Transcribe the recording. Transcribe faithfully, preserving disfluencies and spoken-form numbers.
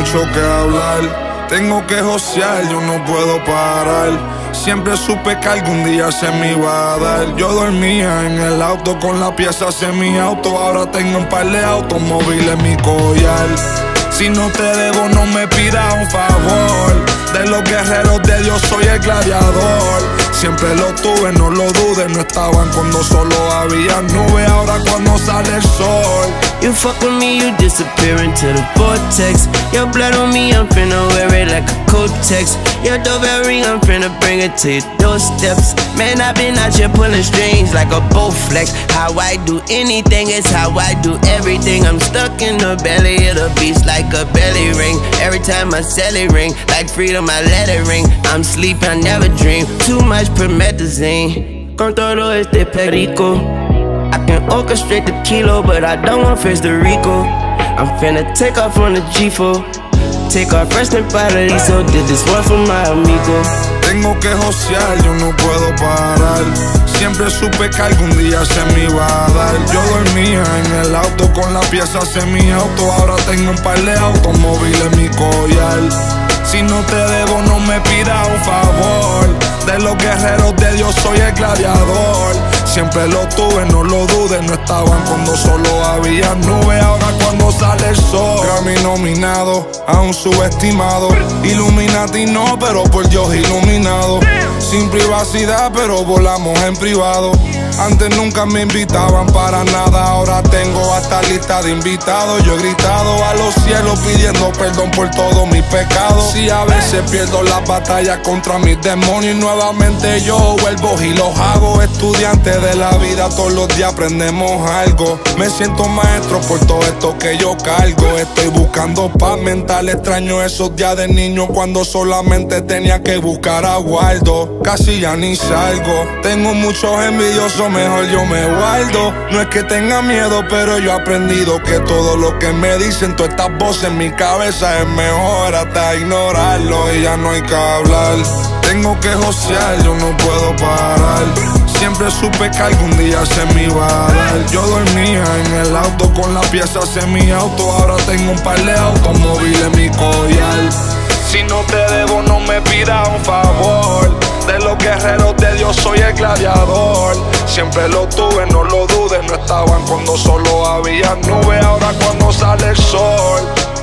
mucho que hablar. Tengo que josear, yo no puedo parar. Siempre supe que algún día se me iba a dar. Yo dormía en el auto con la pieza de mi auto. Ahora tengo un par de automóviles en mi collar. Si no te debo, no me pidas un favor. De los guerreros de Dios soy el gladiador. Siempre lo tuve, no lo dudes. No estaban cuando solo había nubes. Ahora cuando sale el sol. You fuck with me, you disappear into the vortex. Your blood on me, I'm finna wear it like a Kotex. Your doorbell ring, I'm finna bring it to your doorsteps. Man, I've been out here pulling strings like a Bowflex. How I do anything is how I do everything. I'm stuck in the belly of the beast like a belly ring. Every time I sell it ring, like freedom I let it ring. I'm sleep, I never dream. Too much promethazine. Con todo este perico. I can orchestrate the kilo, but I don't want face the Rico. I'm finna take off on the G four. Take off fresh and paradiso. Did this one for my amigo. Tengo que josear, yo no puedo parar. Siempre supe que algún día se me iba a dar. Yo dormía en el auto con la pieza de mi auto. Ahora tengo un par de automóviles en mi collar. Si no te debo, no me pidas un favor. De los guerreros de Dios soy el gladiador. Siempre lo tuve, no lo dudes. No estaban cuando solo había nubes. Ahora cuando sale el sol. Grammy nominado, aún subestimado. Illuminati no, pero por Dios iluminado. Sin privacidad, pero volamos en privado. Antes nunca me invitaban para nada. Ahora tengo hasta lista de invitados. Yo he gritado a los cielos pidiendo perdón por todos mis pecados. Si a veces pierdo las batallas contra mis demonios, y nuevamente yo vuelvo y los hago. Estudiante de la vida, todos los días aprendemos algo. Me siento maestro por todo esto que yo cargo. Estoy buscando paz mental. Extraño esos días de niño cuando solamente tenía que buscar a Waldo. Casi ya ni salgo. Tengo muchos envidiosos, mejor yo me guardo. No es que tenga miedo, pero yo he aprendido que todo lo que me dicen, todas estas voces en mi cabeza, es mejor hasta ignorarlo y ya no hay que hablar. Tengo que josear, yo no puedo parar. Siempre supe que algún día se me iba a dar. Yo dormía en el auto con la pieza de mi auto. Ahora tengo un par de automóviles en mi collar. Si no te debo, no me pidas un favor. De los guerreros de Dios soy el gladiador. Siempre lo tuve, no lo dudes. No estaban cuando solo había nubes. Ahora cuando sale el sol.